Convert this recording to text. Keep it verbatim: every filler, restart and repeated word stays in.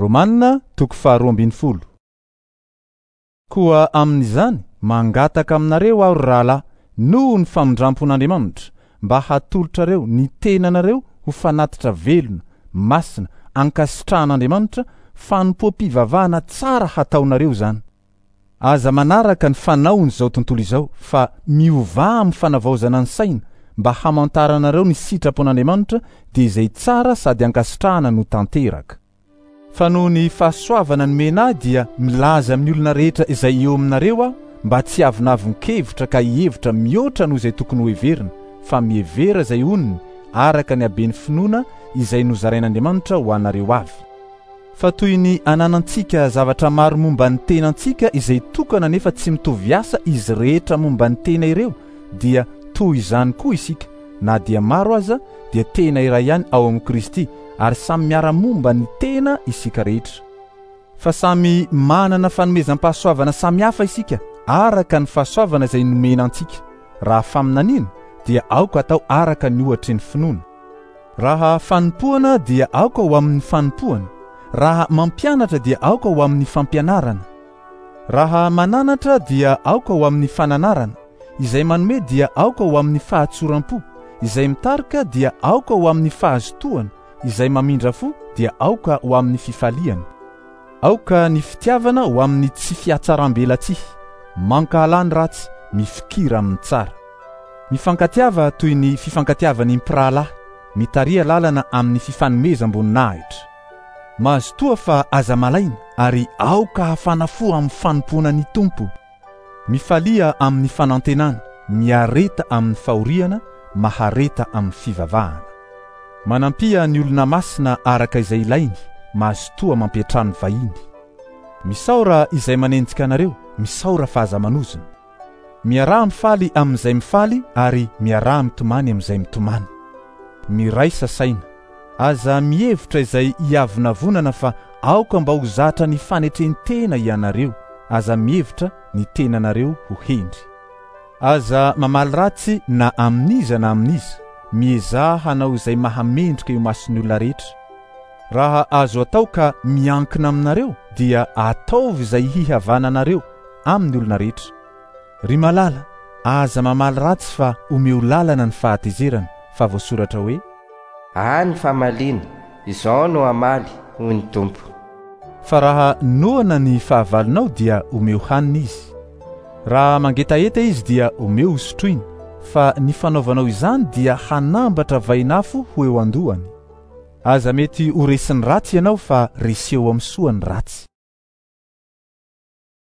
Romanina toko faharoa ambin'ny folo. Koa amin'izany mangataka aminareo aho rahalahy noho ny famindrampon'Andriamanitra mba hatolotrareo ny tenanareo ho fanatitra velona, masina, ankasitrahan'Andriamanitra, fanompoam-pivavahana tsara hataonareo zany. Aza manaraka ny fanaony zao tontolo izao fa miovà amin'ny fanavaozana ny saina mba hamantaranareo ny sitrapon'Andriamanitra dia izay tsara sady ankasitrahana no tanteraka. Fa noho ny fahasoavana ny menahy dia milaza amin'ny olona rehetra izay eo aminareo aho mba tsy avinavin-kevitra ka hihevitra mihoatra noho izay tokony ho heverina, fa mihevera izay oniny araka ny haben'ny finoana izay nozarain'Andriamanitra ho anareo avy. Fa toy ny ananantsika zavatra maro momba ny tenantsika izay tokana nefa tsy mitovy asa izy rehetra momba ny tena ireo, dia toy izany koa isika, na dia maro aza dia tena iray ihany ao amin'ny Kristy, ary samy miara-momba ny tena isika rehetra. Fa samy manana fanomezam-pahasoavana samy hafa isika araka ny fahasoavana izay nomena antsika. Raha faminaniana dia aoka atao araka ny ohatra ny finoana. Raha fanompoana dia aoka ho amin'ny fanompoana. Raha mampianatra dia aoka ho amin'ny fampianarana. Raha mananatra dia aoka ho amin'ny fananarana. Izay manome dia aoka ho amin'ny fahatsoram-po. Izay mitarika dia aoka ho amin'ny fahazotoana. Izay mamindra fo dia aoka ho amin'ny fifaliana. Aoka ny fitiavana ho amin'ny tsy fiatsaram-belatsihy, mankahalany ratsy, mifikira amin'ny tsara. Mifankatiava toy ny fifankatiavan'ny mpirahalahy, mitaria lalana amin'ny fifanomezam-boninahitra. Mahazo toa fa aza malaina ary aoka hafana fo amin'ny fanompoana ny tompo. Mifalia amin'ny fanantenana, miareta amin'ny fahoriana, mahareta amin'ny fivavahana. Manampia ny olona masina araka izay ilainy, mahazo toa mampiatrano vahiny. Misaora izay manenjika anareo, misaora fahaza-manozona. Miaraha mifaly amin'izay mifaly ary miaraha mitomany amin'izay mitomany. Miraisa saina, aza mihevitra izay hiavinavonana fa aoka mba ho zatra ny fanetrentena ianareo, aza mihevitra ny tenanareo ho hendry. Aza mamaly ratsy na amin'iza na amin'iza, miezah hanao izay mahamendrika eo mason'ny olona rehetra. Raha azo atao ka miankina aminareo dia ataovy izay hihavananareo amin'ny olona rehetra. Ry malala, aza mamaly ratsy fa omeo lalana ny fahatezerana, fa voasoratra hoe: any famaliana, izao no amaly hoy ny tompo. Fa raha noana ny fahavalonao dia omeo hanina izy. Raha mangetaeta izy dia omeo sotroiny, fa ny fanaovanao izany dia hanambatra vainafo ho eo andohany. Aza mety ho resiny ratsy ianao fa reseo amin'ny soany ratsy.